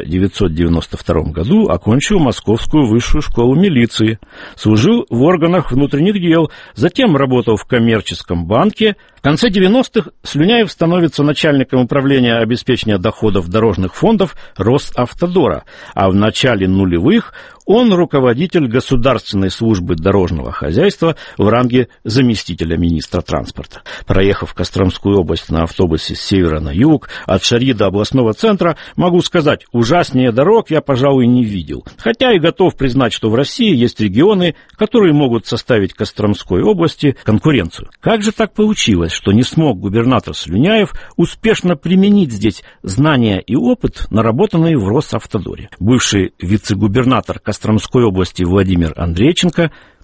1992 году окончил Московскую высшую школу милиции, служил в органах внутренних дел, затем работал в коммерческом банке. В конце 90-х Слюняев становится начальником управления обеспечения доходов дорожных фондов Росавтодора, а в начале нулевых он руководитель Государственной службы дорожного хозяйства в ранге заместителя министра транспорта. Проехав Костромскую область на автобусе с севера на юг, от Шарьи до областного центра, могу сказать, ужаснее дорог я, пожалуй, не видел. Хотя и готов признать, что в России есть регионы, которые могут составить Костромской области конкуренцию. Как же так получилось, что не смог губернатор Слюняев успешно применить здесь знания и опыт, наработанные в Росавтодоре? Бывший вице-губернатор Костромской области Владимир Андрейченко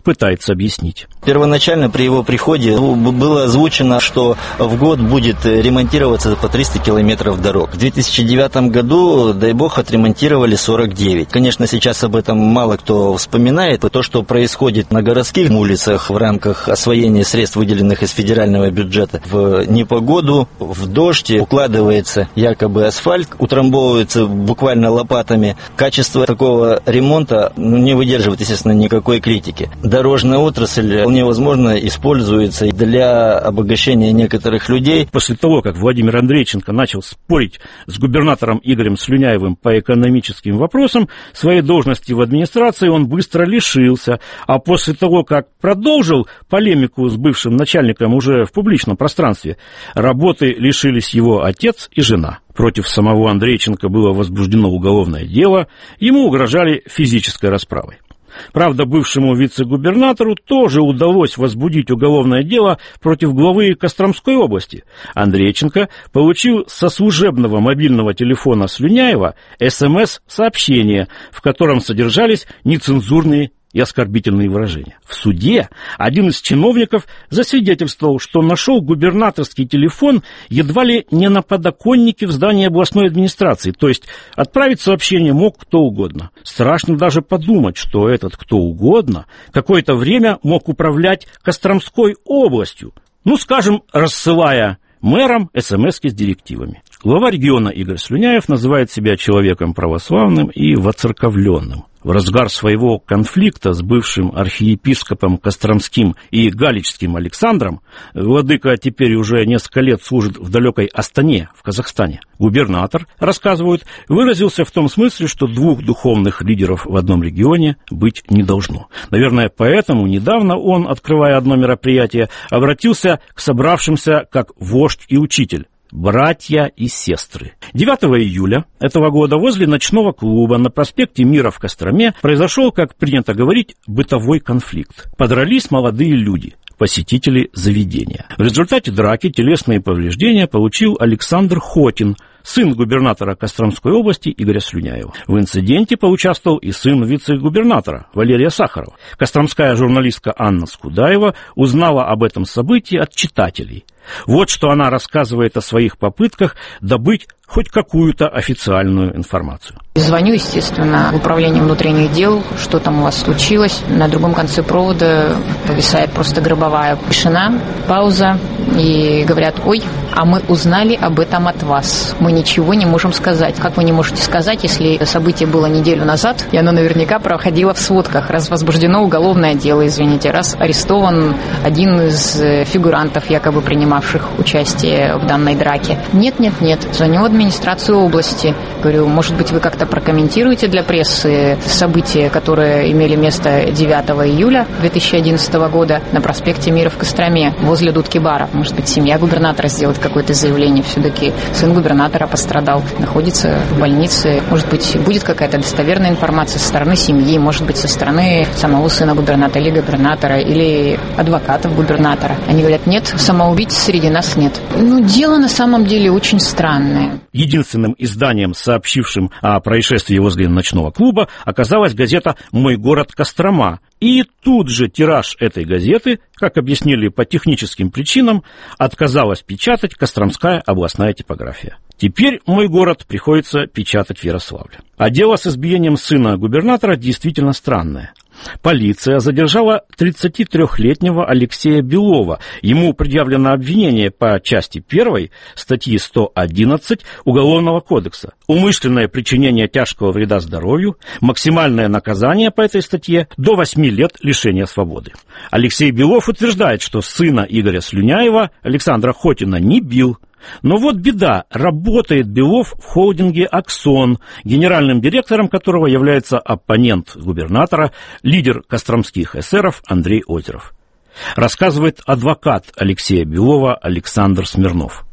пытается объяснить. Первоначально при его приходе было озвучено, что в год будет ремонтироваться по 300 километров дорог. В 2009 году, дай бог, отремонтировали 49. Конечно, сейчас об этом мало кто вспоминает. То, что происходит на городских улицах в рамках освоения средств, выделенных из федерального бюджета, в непогоду, в дождь, укладывается якобы асфальт, утрамбовывается буквально лопатами. Качество такого ремонта не выдерживает, естественно, никакой критики. Дорожная отрасль вполне возможно используется для обогащения некоторых людей. После того, как Владимир Андрейченко начал спорить с губернатором Игорем Слюняевым по экономическим вопросам, своей должности в администрации он быстро лишился, а после того, как продолжил полемику с бывшим начальником уже в публичном пространстве, работы лишились его отец и жена. Против самого Андрейченко было возбуждено уголовное дело, ему угрожали физической расправой. Правда, бывшему вице-губернатору тоже удалось возбудить уголовное дело против главы Костромской области. Андрейченко получил со служебного мобильного телефона Слюняева СМС-сообщение, в котором содержались нецензурные и оскорбительные выражения. В суде один из чиновников засвидетельствовал, что нашел губернаторский телефон едва ли не на подоконнике в здании областной администрации, то есть отправить сообщение мог кто угодно. Страшно даже подумать, что этот кто угодно какое-то время мог управлять Костромской областью, скажем, рассылая мэрам СМСки с директивами. Глава региона Игорь Слюняев называет себя человеком православным и воцерковленным. В разгар своего конфликта с бывшим архиепископом Костромским и Галичским Александром, владыка теперь уже несколько лет служит в далекой Астане, в Казахстане, губернатор, рассказывают, выразился в том смысле, что двух духовных лидеров в одном регионе быть не должно. Наверное, поэтому недавно он, открывая одно мероприятие, обратился к собравшимся как вождь и учитель. Братья и сестры. 9 июля этого года возле ночного клуба на проспекте Мира в Костроме произошел, как принято говорить, бытовой конфликт. Подрались молодые люди, посетители заведения. В результате драки телесные повреждения получил Александр Хотин, сын губернатора Костромской области Игоря Слюняева. В инциденте поучаствовал и сын вице-губернатора Валерия Сахарова. Костромская журналистка Анна Скудаева узнала об этом событии от читателей. Вот что она рассказывает о своих попытках добыть хоть какую-то официальную информацию. Звоню, естественно, в управление внутренних дел, что там у вас случилось. На другом конце провода повисает просто гробовая тишина, пауза, и говорят: ой, а мы узнали об этом от вас. Мы ничего не можем сказать. Как вы не можете сказать, если событие было неделю назад, и оно наверняка проходило в сводках, раз возбуждено уголовное дело, извините, раз арестован один из фигурантов, якобы принимавших участие в данной драке. Нет. Звоню в администрацию области. Говорю, может быть, вы как-то прокомментируете для прессы события, которые имели место 9 июля 2011 года на проспекте Мира в Костроме, возле дудки бара. Может быть, семья губернатора сделает какое-то заявление. Все-таки сын губернатора пострадал, находится в больнице. Может быть, будет какая-то достоверная информация со стороны семьи, может быть, со стороны самого сына губернатора или губернатора, или адвокатов губернатора. Они говорят: нет, самоубийц среди нас нет. Дело на самом деле очень странное. Единственным изданием, сообщившим о происшествии возле ночного клуба, оказалась газета «Мой город Кострома». И тут же тираж этой газеты, как объяснили по техническим причинам, отказалась печатать Костромская областная типография. Теперь «Мой город» приходится печатать в Ярославле. А дело с избиением сына губернатора действительно странное. Полиция задержала 33-летнего Алексея Белова. Ему предъявлено обвинение по части 1 статьи 111 Уголовного кодекса. Умышленное причинение тяжкого вреда здоровью, максимальное наказание по этой статье до 8 лет лишения свободы. Алексей Белов утверждает, что сына Игоря Слюняева, Александра Хотина, не бил. Но вот беда, работает Белов в холдинге «Аксон», генеральным директором которого является оппонент губернатора, лидер костромских эсеров Андрей Озеров. Рассказывает адвокат Алексея Белова Александр Смирнов.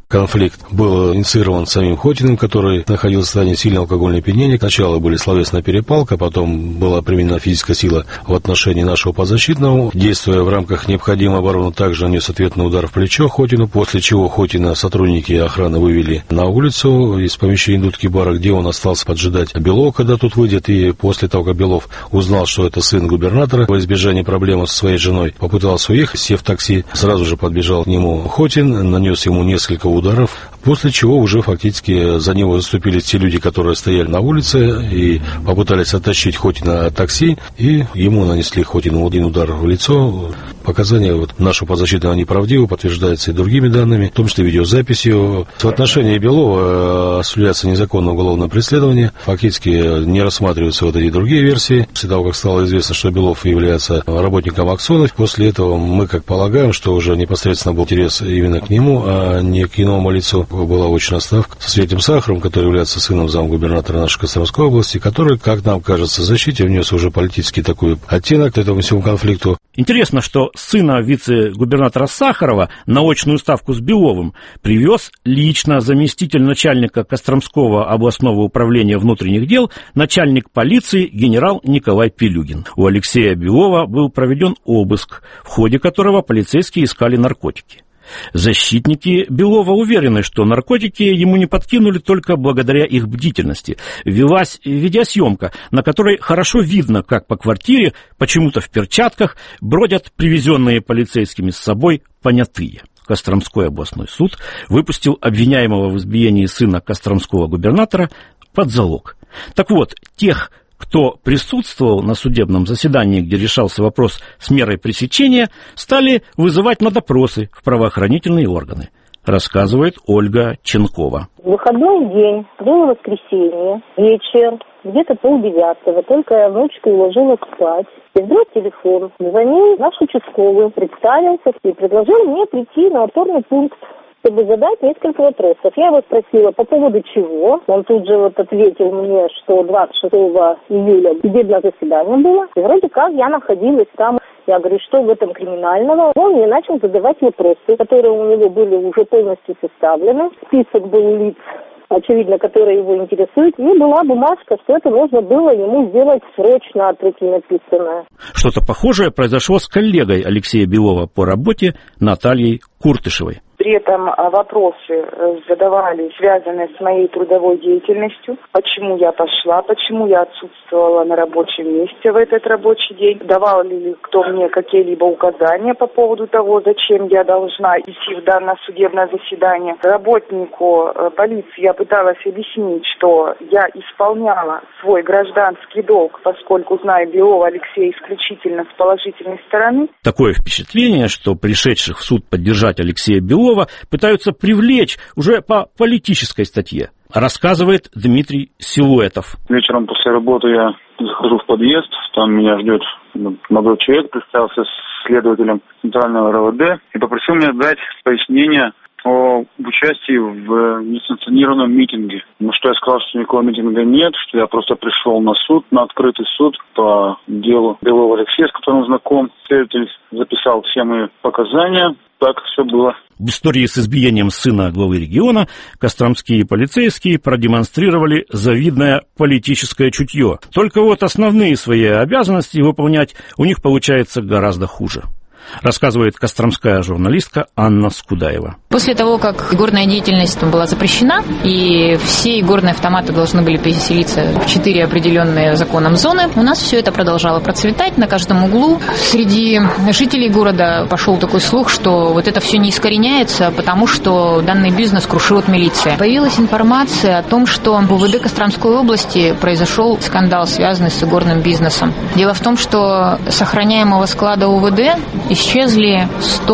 Конфликт был инициирован самим Хотиным, который находился в состоянии сильного алкогольного опьянения. Сначала были словесная перепалка, потом была применена физическая сила в отношении нашего подзащитного. Действуя в рамках необходимой обороны, также нанес ответный удар в плечо Хотину, после чего Хотина сотрудники охраны вывели на улицу из помещения дудки бара, где он остался поджидать Белова, когда тут выйдет, и после того, как Белов узнал, что это сын губернатора, во избежание проблемы со своей женой, попытался уехать, сев в такси, сразу же подбежал к нему Хотин, нанес ему несколько ударов, после чего уже фактически за него заступили те люди, которые стояли на улице и попытались оттащить Хотина от такси, и ему нанесли Хотину один удар в лицо. Показания нашего подзащитного неправдивы, подтверждаются и другими данными, в том числе видеозаписью. В отношении Белова осуществляется незаконное уголовное преследование, фактически не рассматриваются эти другие версии. После того, как стало известно, что Белов является работником Аксонов, после этого мы, как полагаем, что уже непосредственно был интерес именно к нему, а не к иному лицу. Была очная ставка со Светлым Сахаровым, который является сыном замгубернатора нашей Костромской области, который, как нам кажется, в защите внес уже политический такой оттенок этому всему конфликту. Интересно, что сына вице-губернатора Сахарова на очную ставку с Беловым привез лично заместитель начальника Костромского областного управления внутренних дел, начальник полиции генерал Николай Пилюгин. У Алексея Белова был проведен обыск, в ходе которого полицейские искали наркотики. Защитники Белова уверены, что наркотики ему не подкинули только благодаря их бдительности. Велась видеосъемка, на которой хорошо видно, как по квартире, почему-то в перчатках, бродят привезенные полицейскими с собой понятые. Костромской областной суд выпустил обвиняемого в избиении сына костромского губернатора под залог. Так вот, тех, кто присутствовал на судебном заседании, где решался вопрос с мерой пресечения, стали вызывать на допросы в правоохранительные органы, рассказывает Ольга Ченкова. В выходной день, было воскресенье, вечер, где-то 8:30, только я внучку уложила спать. И вдруг телефон. Звонил наш участковый, представился и предложил мне прийти на опорный пункт, чтобы задать несколько вопросов. Я его спросила, по поводу чего. Он тут же ответил мне, что 26 июля судебное заседание было. И вроде как я находилась там. Я говорю, что в этом криминального? Он мне начал задавать вопросы, которые у него были уже полностью составлены. Список был лиц, очевидно, которые его интересуют. И была бумажка, что это нужно было ему сделать срочно от руки написанное. Что-то похожее произошло с коллегой Алексея Белова по работе Натальей Куртышевой. При этом вопросы задавали, связанные с моей трудовой деятельностью. Почему я пошла, почему я отсутствовала на рабочем месте в этот рабочий день. Давал ли кто мне какие-либо указания по поводу того, зачем я должна идти в данное судебное заседание. Работнику полиции я пыталась объяснить, что я исполняла свой гражданский долг, поскольку знаю Белова Алексея исключительно с положительной стороны. Такое впечатление, что пришедших в суд поддержать Алексея Белова пытаются привлечь уже по политической статье, рассказывает Дмитрий Силуэтов. Вечером после работы я захожу в подъезд, там меня ждет молодой человек, представился следователем Центрального РОВД и попросил меня дать пояснение о участии в несанкционированном митинге. На что я сказал, что никакого митинга нет, что я просто пришел на суд, на открытый суд по делу Белова Алексея, с которым знаком. Следователь записал все мои показания. Так все было. В истории с избиением сына главы региона костромские полицейские продемонстрировали завидное политическое чутье. Только вот основные свои обязанности выполнять у них получается гораздо хуже, рассказывает костромская журналистка Анна Скудаева. После того, как игорная деятельность была запрещена, и все игорные автоматы должны были переселиться в 4 определенные законом зоны, у нас все это продолжало процветать на каждом углу. Среди жителей города пошел такой слух, что вот это все не искореняется, потому что данный бизнес крушит милиция. Появилась информация о том, что в УВД Костромской области произошел скандал, связанный с игорным бизнесом. Дело в том, что с охраняемого склада УВД исчезли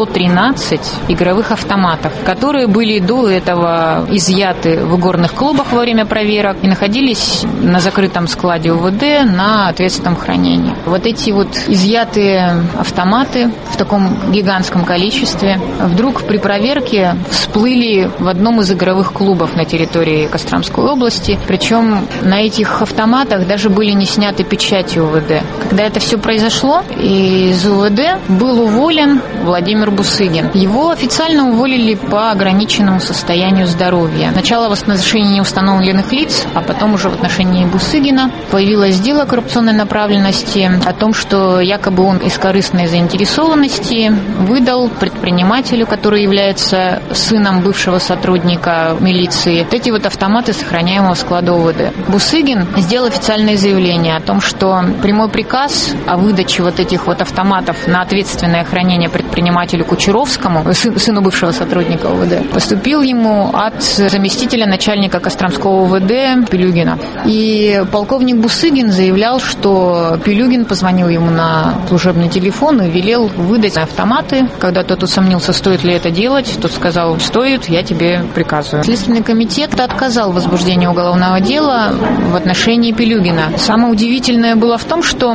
113 игровых автоматов, которые были до этого изъяты в игорных клубах во время проверок и находились на закрытом складе УВД на ответственном хранении. Вот эти вот изъятые автоматы в таком гигантском количестве вдруг при проверке всплыли в одном из игровых клубов на территории Костромской области. Причем на этих автоматах даже были не сняты печати УВД. Когда это все произошло, из УВД был уволен Владимир Бусыгин. Его официально уволили по ограниченному состоянию здоровья. Сначала в отношении неустановленных лиц, а потом уже в отношении Бусыгина появилось дело коррупционной направленности о том, что якобы он из корыстной заинтересованности выдал предпринимателю, который является сыном бывшего сотрудника милиции, вот эти вот автоматы сохраняемого склада ОВД. Бусыгин сделал официальное заявление о том, что прямой приказ о выдаче вот этих вот автоматов на ответственное хранение предпринимателю Кучеровскому, сыну бывшего сотрудника ОВД, поступил ему от заместителя начальника Костромского ОВД Пилюгина. И полковник Бусыгин заявлял, что Пилюгин позвонил ему на служебный телефон и велел выдать автоматы. Когда тот усомнился, стоит ли это делать, тот сказал: стоит, я тебе приказываю. Следственный комитет отказал в возбуждении уголовного дела в отношении Пилюгина. Самое удивительное было в том, что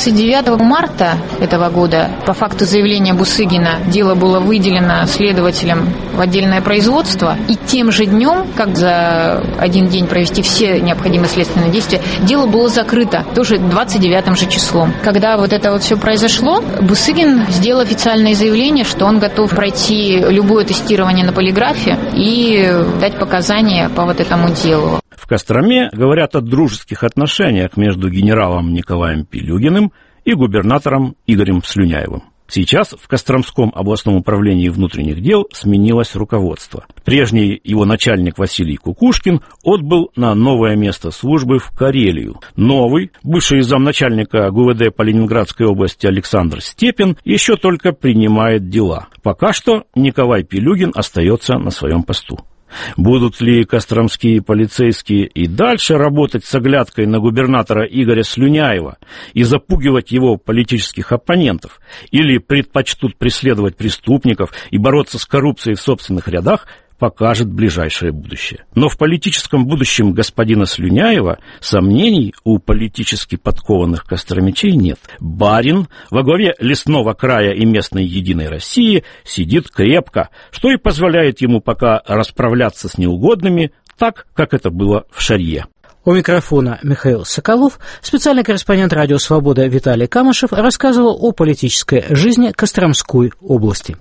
29 марта этого года по факту заявления Бусыгина дело было выделено следователям в отдельное производство, и тем же днем, как за один день провести все необходимые следственные действия, дело было закрыто, тоже 29 же числом. Когда вот это вот все произошло, Бусыгин сделал официальное заявление, что он готов пройти любое тестирование на полиграфе и дать показания по вот этому делу. В Костроме говорят о дружеских отношениях между генералом Николаем Пилюгиным и губернатором Игорем Слюняевым. Сейчас в Костромском областном управлении внутренних дел сменилось руководство. Прежний его начальник Василий Кукушкин отбыл на новое место службы в Карелию. Новый, бывший замначальника ГУВД по Ленинградской области Александр Степин, еще только принимает дела. Пока что Николай Пилюгин остается на своем посту. Будут ли костромские полицейские и дальше работать с оглядкой на губернатора Игоря Слюняева и запугивать его политических оппонентов, или предпочтут преследовать преступников и бороться с коррупцией в собственных рядах, покажет ближайшее будущее. Но в политическом будущем господина Слюняева сомнений у политически подкованных костромичей нет. Барин во главе лесного края и местной Единой России сидит крепко, что и позволяет ему пока расправляться с неугодными так, как это было в Шарье. У микрофона Михаил Соколов. Специальный корреспондент «Радио Свобода» Виталий Камышев рассказывал о политической жизни Костромской области.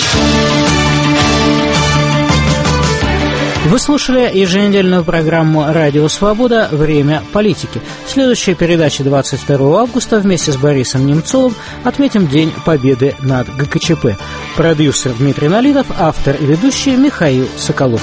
Вы слушали еженедельную программу «Радио Свобода. Время политики». В следующей передаче 22 августа вместе с Борисом Немцовым отметим День Победы над ГКЧП. Продюсер Дмитрий Налитов, автор и ведущий Михаил Соколов.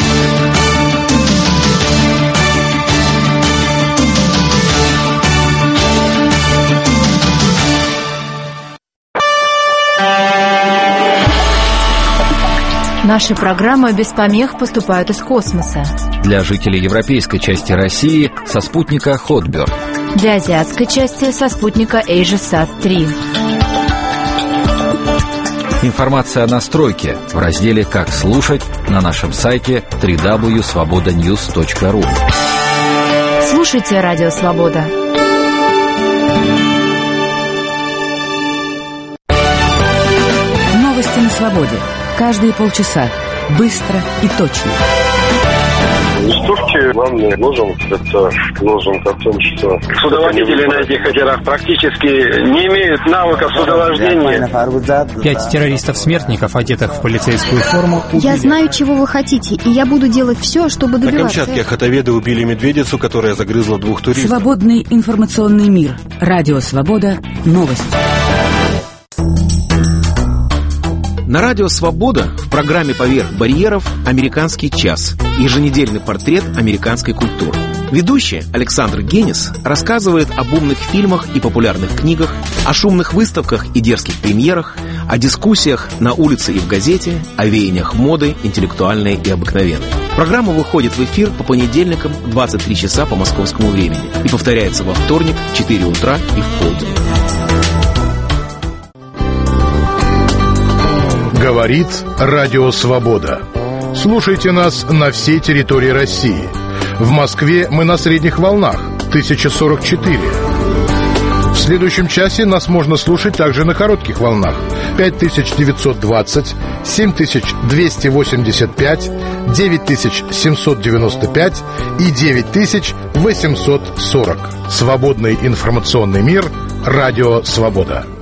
Наши программы без помех поступают из космоса. Для жителей европейской части России со спутника Hotbird. Для азиатской части со спутника AsiaSat-3. Информация о настройке в разделе «Как слушать» на нашем сайте www.svobodanews.ru. Слушайте «Радио Свобода». Новости на свободе. Каждые полчаса. Быстро и точно. Листовки главный лозунг – это лозунг о том, что судоводители на этих катерах практически не имеют навыков судовождения. 5 террористов-смертников, одетых в полицейскую форму, убили. Я знаю, чего вы хотите, и я буду делать все, чтобы добиваться. На Камчатке хатоведы убили медведицу, которая загрызла 2 туристов. Свободный информационный мир. Радио Свобода. Новости. На радио «Свобода» в программе «Поверх барьеров» «Американский час» – еженедельный портрет американской культуры. Ведущий Александр Генис рассказывает об умных фильмах и популярных книгах, о шумных выставках и дерзких премьерах, о дискуссиях на улице и в газете, о веяниях моды, интеллектуальной и обыкновенной. Программа выходит в эфир по понедельникам в 23 часа по московскому времени и повторяется во вторник в 4 утра и в полдень. Говорит Радио Свобода. Слушайте нас на всей территории России. В Москве мы на средних волнах 1044. В следующем часе нас можно слушать также на коротких волнах 5920, 7285, 9795 и 9840. Свободный информационный мир. Радио Свобода.